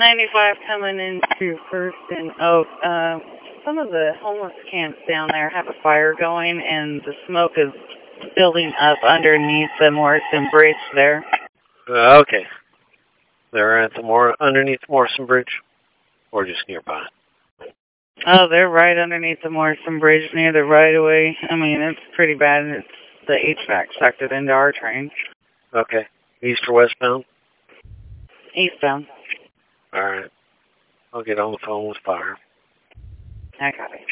95 coming into First and Oak. Some of the homeless camps down there have a fire going, and the smoke is building up underneath the Morrison Bridge there. Okay. They're at underneath Morrison Bridge, or just nearby? Oh, they're right underneath the Morrison Bridge near the right-of-way. I mean, it's pretty bad. It's the HVAC sucked it into our train. Okay. East or westbound? Eastbound. All right. I'll get on the phone with fire. I got it.